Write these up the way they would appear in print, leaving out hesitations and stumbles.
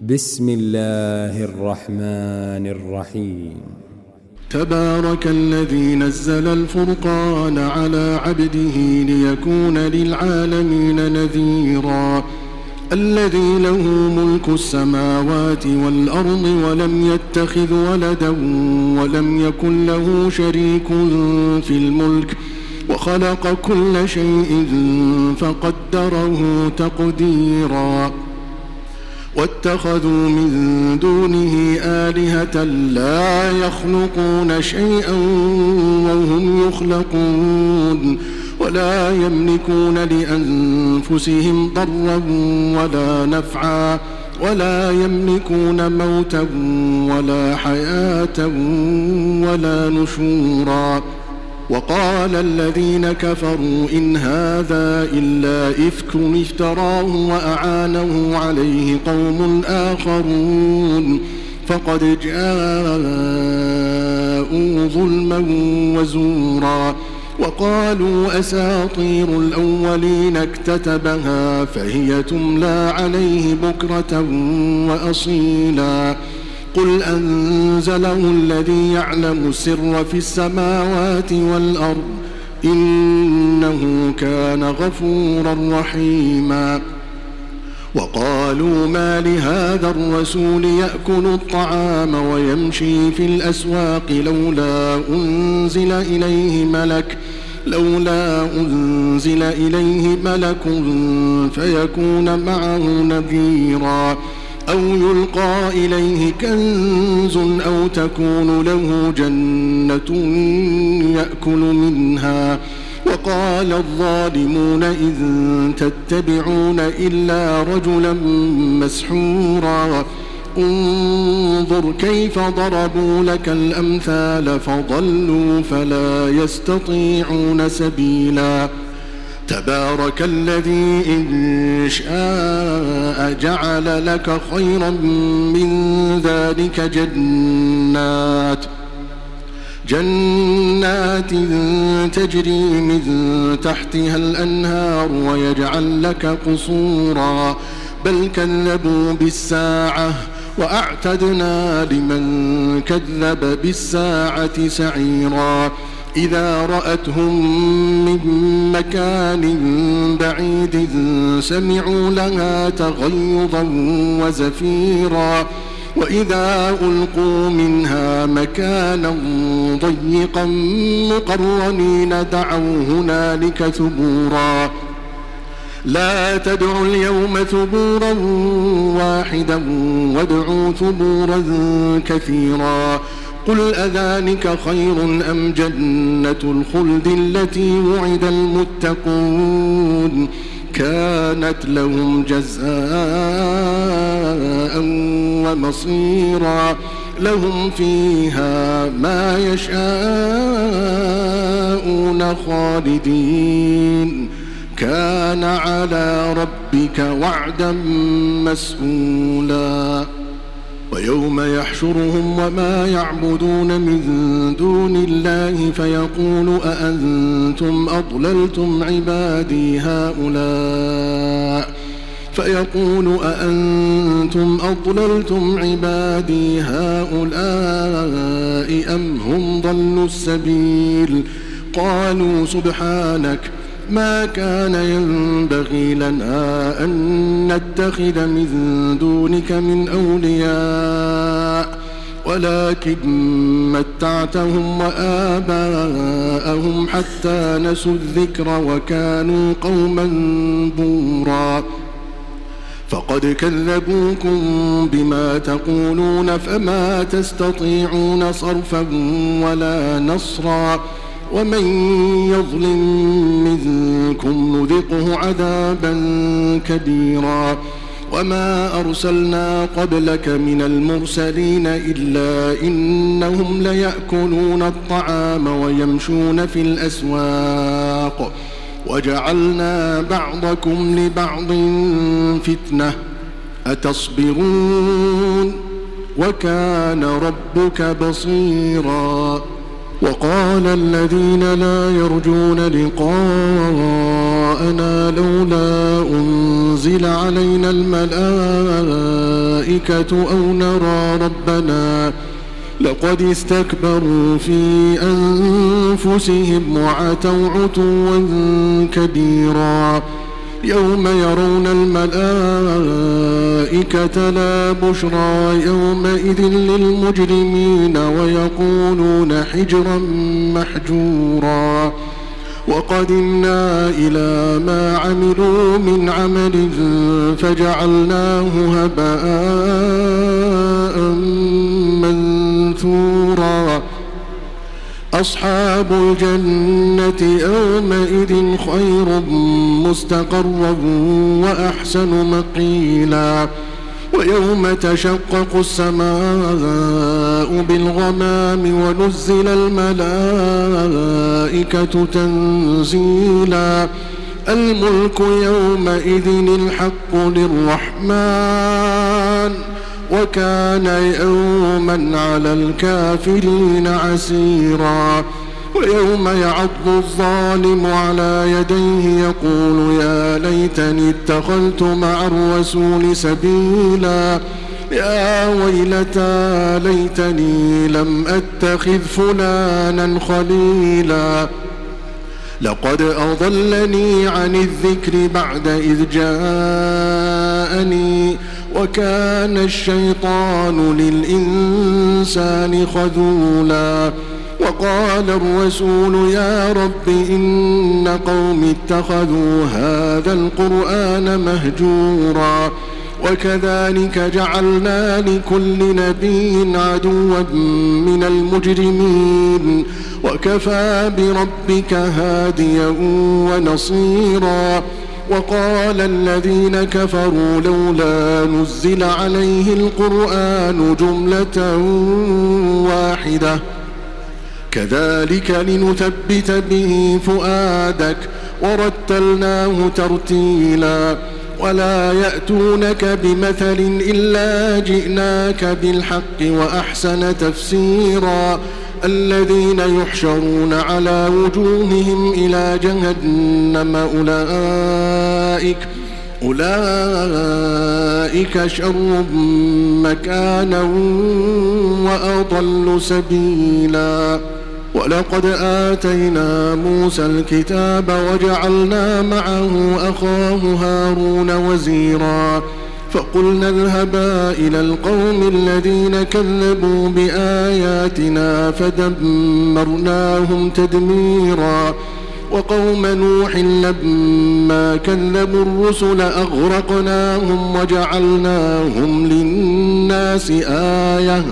بسم الله الرحمن الرحيم. تبارك الذي نزل الفرقان على عبده ليكون للعالمين نذيرا الذي له ملك السماوات والأرض ولم يتخذ ولدا ولم يكن له شريك في الملك وخلق كل شيء فقدره تقديرا واتخذوا من دونه آلهة لا يخلقون شيئا وهم يخلقون ولا يملكون لأنفسهم ضرا ولا نفعا ولا يملكون موتا ولا حياة ولا نشورا وقال الذين كفروا إن هذا إلا إفك افتراه وأعانه عليه قوم آخرون فقد جاءوا ظلما وزورا وقالوا أساطير الأولين اكتتبها فهي تملى عليه بكرة وأصيلا قل أنزله الذي يعلم السر في السماوات والأرض إنه كان غفورا رحيما وقالوا ما لهذا الرسول يأكل الطعام ويمشي في الأسواق لولا أنزل إليه ملك فيكون معه نذيرا أو يلقى إليه كنز أو تكون له جنة يأكل منها وقال الظالمون إن تتبعون إلا رجلا مسحورا انظر كيف ضربوا لك الأمثال فضلوا فلا يستطيعون سبيلا تبارك الذي إن شاء جعل لك خيرا من ذلك جنات تجري من تحتها الأنهار ويجعل لك قصورا بل كذبوا بالساعة وأعتدنا لمن كذب بالساعة سعيرا إذا رأتهم من مكان بعيد سمعوا لها تغيظا وزفيرا وإذا ألقوا منها مكانا ضيقا مقرنين دعوا هنالك ثبورا لا تدعوا اليوم ثبورا واحدا وادعوا ثبورا كثيرا قل أذلك خير أم جنة الخلد التي وعد المتقون كانت لهم جزاء ومصيرا لهم فيها ما يشاءون خالدين كان على ربك وعدا مسئولا ويوم يحشرهم وما يعبدون من دون الله فيقول أأنتم أضللتم عبادي هؤلاء أم هم ضلوا السبيل قالوا سبحانك ما كان ينبغي لنا أن نتخذ من دونك من أولياء ولكن متعتهم وآباءهم حتى نسوا الذكر وكانوا قوما بورا فقد كذبوكم بما تقولون فما تستطيعون صرفا ولا نصرا ومن يظلم منكم نذقه عذابا كبيرا وما أرسلنا قبلك من المرسلين إلا إنهم ليأكلون الطعام ويمشون في الأسواق وجعلنا بعضكم لبعض فتنة أتصبرون وكان ربك بصيرا وقال الذين لا يرجون لقاء وراءنا لولا أنزل علينا الملائكة أو نرى ربنا لقد استكبروا في أنفسهم وعتوا عتوا كبيرا يوم يرون الملائكة لا بشرى يومئذ للمجرمين ويقولون حجرا محجورا وقدمنا إلى ما عملوا من عمل فجعلناه هباء منثورا أصحاب الجنة يومئذ خير مستقرا وأحسن مقيلا ويوم تشقق السماء بالغمام ونزل الملائكة تنزيلا الملك يومئذ الحق للرحمن وكان يوما على الكافرين عسيرا ويوم يعض الظالم على يديه يقول يا ليتني اتخذت مع الرسول سبيلا يا ويلتى ليتني لم أتخذ فلانا خليلا لقد أضلني عن الذكر بعد إذ جاءني وكان الشيطان للإنسان خذولا وقال الرسول يا رب إن قوم اتخذوا هذا القرآن مهجورا وكذلك جعلنا لكل نبي عدوا من المجرمين وكفى بربك هاديا ونصيرا وقال الذين كفروا لولا نزل عليه القرآن جملة واحدة كذلك لنثبت به فؤادك ورتلناه ترتيلا ولا يأتونك بمثل إلا جئناك بالحق وأحسن تفسيرا الذين يحشرون على وجوههم إلى جهنم أولئك شر مكانا وأضل سبيلا ولقد آتينا موسى الكتاب وجعلنا معه أخاه هارون وزيرا فقلنا اذهبا إلى القوم الذين كذبوا بآياتنا فدمرناهم تدميرا وقوم نوح لما كذبوا الرسل أغرقناهم وجعلناهم للناس آية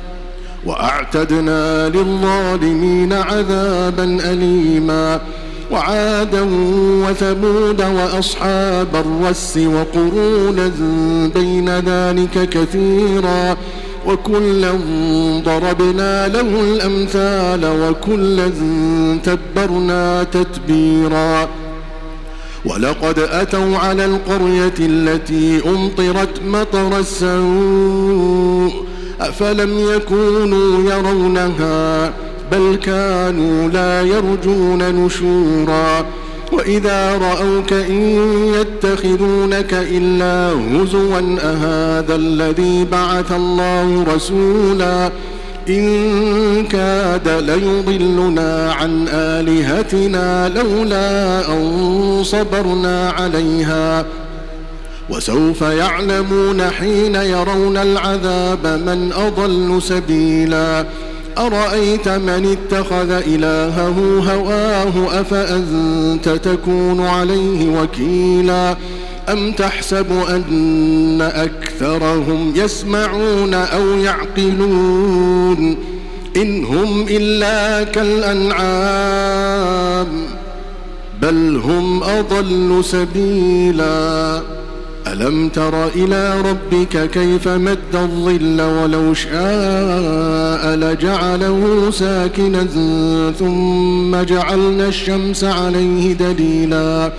وأعتدنا للظالمين عذابا أليما وعادا وثمود وأصحاب الرس وقرونا بين ذلك كثيرا وكلا ضربنا له الأمثال وكلا تبرنا تتبيرا ولقد أتوا على القرية التي أمطرت مطر السوء أفلم يكونوا يرونها بل كانوا لا يرجون نشورا وإذا رأوك إن يتخذونك إلا هزوا أهذا الذي بعث الله رسولا إن كاد ليضلنا عن آلهتنا لولا أن صبرنا عليها وسوف يعلمون حين يرون العذاب من أضل سبيلا أرأيت من اتخذ إلهه هواه أفأنت تكون عليه وكيلا أم تحسب أن أكثرهم يسمعون أو يعقلون إن هم إلا كالأنعام بل هم أضل سبيلا ألم تر إلى ربك كيف مد الظل ولو شاء لجعله ساكنا ثم جعلنا الشمس عليه دليلا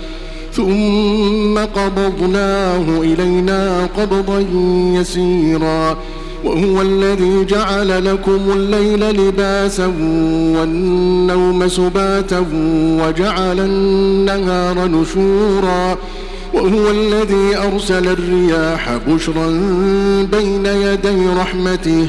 ثم قبضناه إلينا قبضا يسيرا وهو الذي جعل لكم الليل لباسا والنوم سباتا وجعل النهار نشورا وهو الذي أرسل الرياح بشرا بين يدي رحمته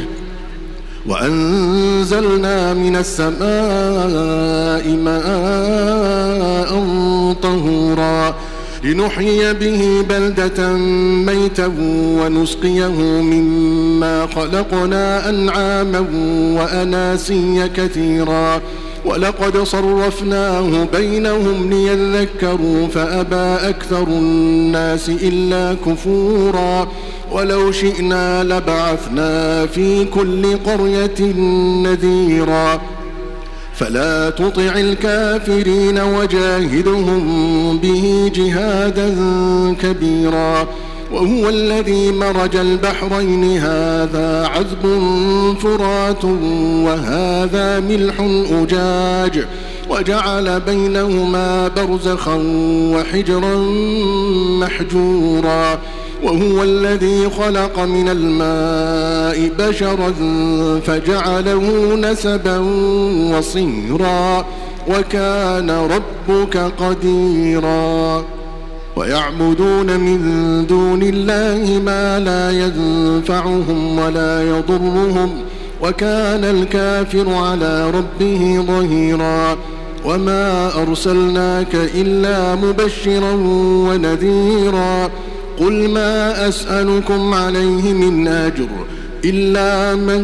وأنزلنا من السماء ماء طهورا لنحيي به بلدة ميتا ونسقيه مما خلقنا أنعاما وأناسيا كثيرا ولقد صرفناه بينهم ليذكروا فأبى أكثر الناس إلا كفورا ولو شئنا لبعثنا في كل قرية نذيرا فلا تطع الكافرين وجاهدهم به جهادا كبيرا وهو الذي مرج البحرين هذا عذب فرات وهذا ملح أجاج وجعل بينهما برزخا وحجرا محجورا وهو الذي خلق من الماء بشرا فجعله نسبا وصهرا وكان ربك قديرا ويعبدون من دون الله ما لا ينفعهم ولا يضرهم وكان الكافر على ربه ظهيرا وما أرسلناك إلا مبشرا ونذيرا قل ما أسألكم عليه من أجر إلا من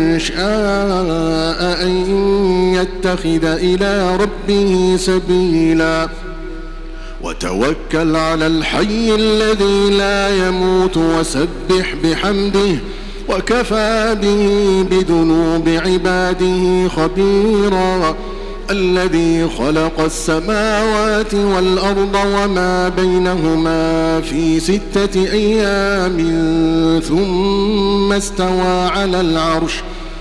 شاء أن يتخذ إلى ربه سبيلا وتوكل على الحي الذي لا يموت وسبح بحمده وكفى به بذنوب عباده خبيرا الذي خلق السماوات والأرض وما بينهما في 6 أيام ثم استوى على العرش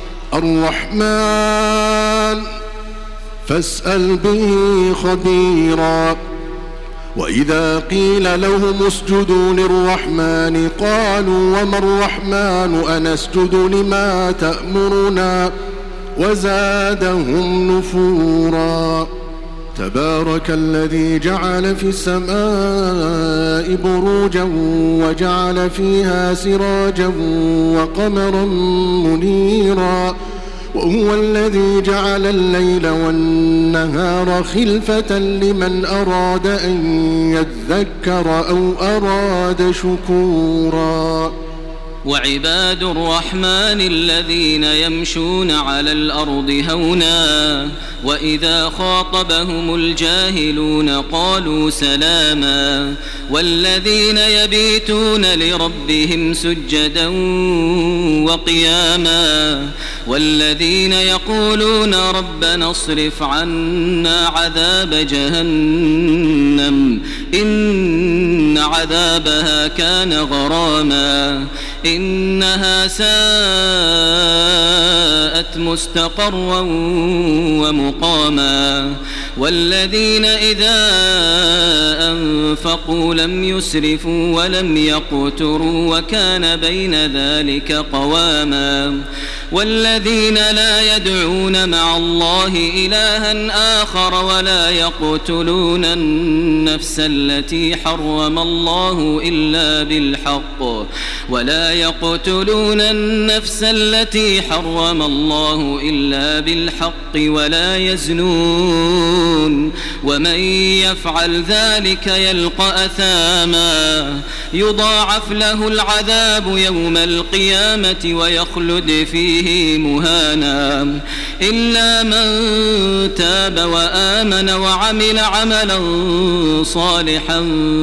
الرحمن فاسأل به خبيرا وإذا قيل لهم اسجدوا للرحمن قالوا وما الرحمن أنسجد لما تأمرنا وزادهم نفورا تبارك الذي جعل في السماء بروجا وجعل فيها سراجا وقمرا منيرا وهو الذي جعل الليل والنهار خلفة لمن أراد أن يذكر أو أراد شكورا وعباد الرحمن الذين يمشون على الأرض هونا وإذا خاطبهم الجاهلون قالوا سلاما والذين يبيتون لربهم سجدا وقياما والذين يقولون ربنا اصرف عنا عذاب جهنم إن عذابها كان غراما إنها ساءت مستقرا ومقاما والذين إذا أنفقوا لم يسرفوا ولم يقتروا وكان بين ذلك قواما والذين لا يدعون مع الله إلها آخر ولا يقتلون النفس التي حرم الله إلا بالحق ولا يزنون ومن يفعل ذلك يلقى أثاما يضاعف له العذاب يوم القيامة ويخلد فيه مهانا إلا من تاب وآمن وعمل عملا صالحا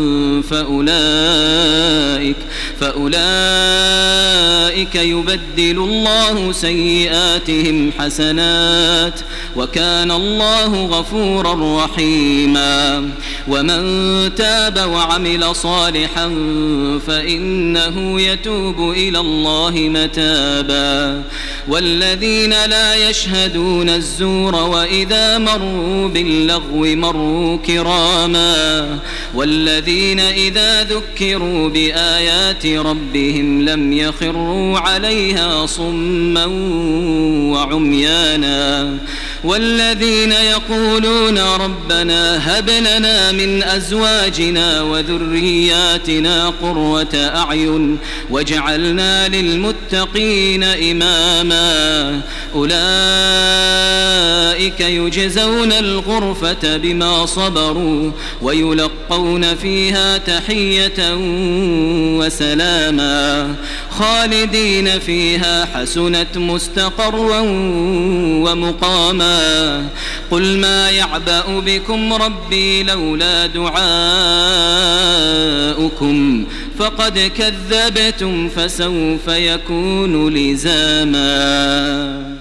فأولئك يبدل الله سيئاتهم حسنات وكان الله غفورا رحيما ومن تاب وعمل صالحا فإنه يتوب إلى الله متابا والذين لا يشهدون الزور وإذا مروا باللغو مروا كراما والذين إذا ذكروا بآيات ربهم لم يخروا واتخذوا عليها صما وعميانا والذين يقولون ربنا هب لنا من أزواجنا وذرياتنا قرة أعين واجعلنا للمتقين إماما أولئك يجزون الغرفة بما صبروا ويلقون فيها تحية وسلاما خالدين فيها حسنت مستقرا ومقاما قل ما يعبأ بكم ربي لولا دعاؤكم فقد كذبتم فسوف يكون لزاما.